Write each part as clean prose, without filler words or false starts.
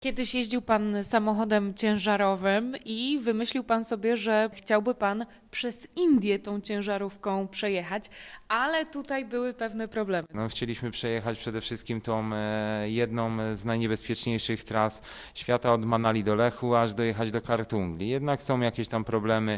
Kiedyś jeździł pan samochodem ciężarowym i wymyślił pan sobie, że chciałby pan przez Indię tą ciężarówką przejechać, ale tutaj były pewne problemy. No, chcieliśmy przejechać przede wszystkim tą jedną z najniebezpieczniejszych tras świata od Manali do Lechu, aż dojechać do Kartungli. Jednak są jakieś tam problemy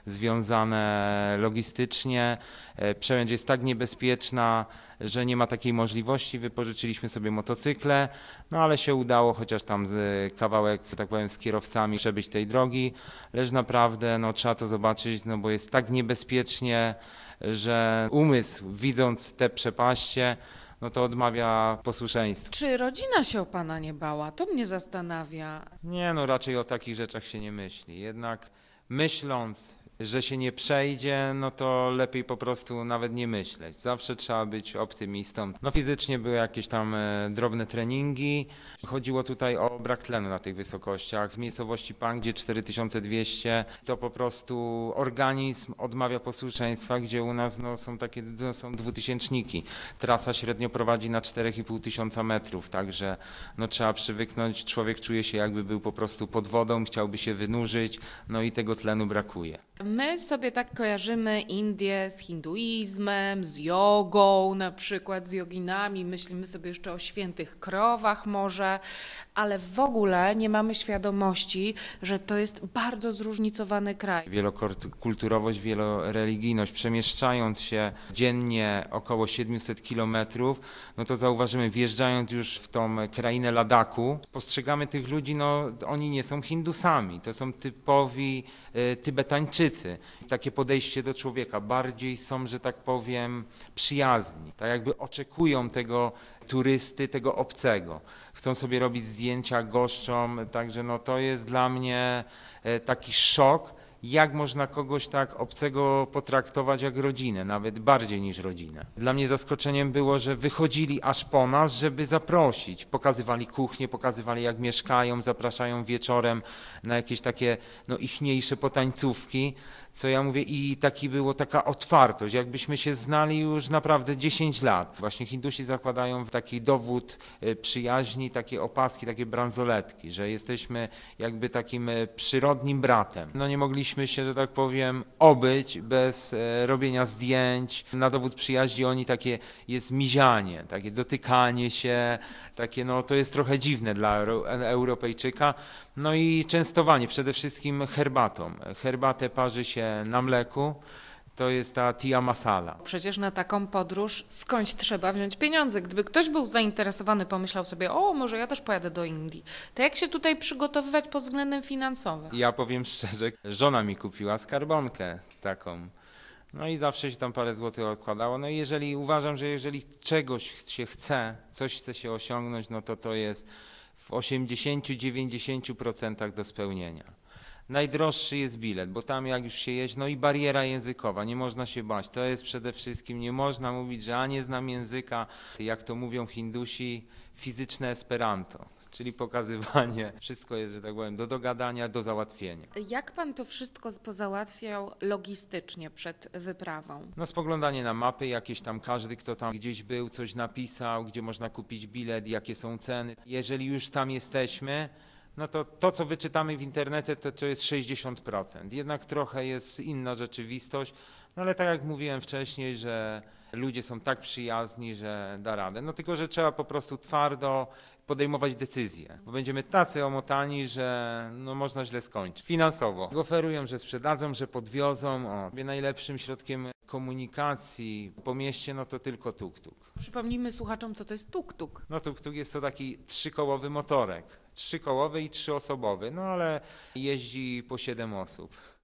związane logistycznie. Przełęcz jest tak niebezpieczna, że nie ma takiej możliwości. Wypożyczyliśmy sobie motocykle, no ale się udało, chociaż tam kawałek, tak powiem, z kierowcami przebyć tej drogi, lecz naprawdę no, trzeba to zobaczyć, no bo jest tak niebezpiecznie, że umysł, widząc te przepaście, no to odmawia posłuszeństwa. Czy rodzina się o pana nie bała? To mnie zastanawia. Nie, no raczej o takich rzeczach się nie myśli. Jednak myśląc, że się nie przejdzie, no to lepiej po prostu nawet nie myśleć. Zawsze trzeba być optymistą. No fizycznie były jakieś tam drobne treningi. Chodziło tutaj o brak tlenu na tych wysokościach. W miejscowości Pang, gdzie 4200, to po prostu organizm odmawia posłuszeństwa, gdzie u nas no, są takie są dwutysięczniki. Trasa średnio prowadzi na 4500 metrów, także no, trzeba przywyknąć. Człowiek czuje się jakby był po prostu pod wodą, chciałby się wynurzyć, no i tego tlenu brakuje. My sobie tak kojarzymy Indię z hinduizmem, z jogą, na przykład z joginami. Myślimy sobie jeszcze o świętych krowach może, ale w ogóle nie mamy świadomości, że to jest bardzo zróżnicowany kraj. Wielokulturowość, wieloreligijność. Przemieszczając się dziennie około 700 kilometrów, no to zauważymy, wjeżdżając już w tą krainę Ladaku, postrzegamy tych ludzi, no oni nie są Hindusami, to są typowi Tybetańczycy. Takie podejście do człowieka, bardziej są, że tak powiem, przyjazni, tak jakby oczekują tego turysty, tego obcego. Chcą sobie robić zdjęcia, goszczą, także no to jest dla mnie taki szok, jak można kogoś tak obcego potraktować jak rodzinę, nawet bardziej niż rodzinę. Dla mnie zaskoczeniem było, że wychodzili aż po nas, żeby zaprosić. Pokazywali kuchnię, pokazywali jak mieszkają, zapraszają wieczorem na jakieś takie no, ichniejsze potańcówki, co ja mówię i taka otwartość, jakbyśmy się znali już naprawdę 10 lat. Właśnie Hindusi zakładają w taki dowód przyjaźni, takie opaski, takie bransoletki, że jesteśmy jakby takim przyrodnim bratem. No nie mogliśmy się, że tak powiem, obyć bez robienia zdjęć. Na dowód przyjaźni oni takie jest mizianie, takie dotykanie się, takie no to jest trochę dziwne dla Europejczyka. No i częstowanie, przede wszystkim herbatą. Herbatę parzy się na mleku, to jest ta tia masala. Przecież na taką podróż skądś trzeba wziąć pieniądze. Gdyby ktoś był zainteresowany, pomyślał sobie, o może ja też pojadę do Indii, to jak się tutaj przygotowywać pod względem finansowym? Ja powiem szczerze, żona mi kupiła skarbonkę taką. No i zawsze się tam parę złotych odkładało. No i uważam, że jeżeli czegoś się chce, coś chce się osiągnąć, no to jest w 80-90% do spełnienia. Najdroższy jest bilet, bo tam jak już się jeździ, no i bariera językowa, nie można się bać. To jest przede wszystkim, nie można mówić, że a nie znam języka, jak to mówią Hindusi, fizyczne Esperanto, czyli pokazywanie, wszystko jest, że tak powiem, do dogadania, do załatwienia. Jak pan to wszystko pozałatwiał logistycznie przed wyprawą? No spoglądanie na mapy, jakieś tam każdy, kto tam gdzieś był, coś napisał, gdzie można kupić bilet, jakie są ceny. Jeżeli już tam jesteśmy, no to co wyczytamy w internecie, to jest 60%. Jednak trochę jest inna rzeczywistość, no ale tak jak mówiłem wcześniej, że ludzie są tak przyjazni, że da radę. No tylko, że trzeba po prostu twardo podejmować decyzje, bo będziemy tacy omotani, że no można źle skończyć. Finansowo. Oferują, że sprzedadzą, że podwiozą. Najlepszym środkiem komunikacji po mieście, no to tylko tuk-tuk. Przypomnijmy słuchaczom, co to jest tuk-tuk. No tuk-tuk jest to taki trzykołowy motorek. Trzykołowy i trzyosobowy, no ale jeździ po 7 osób.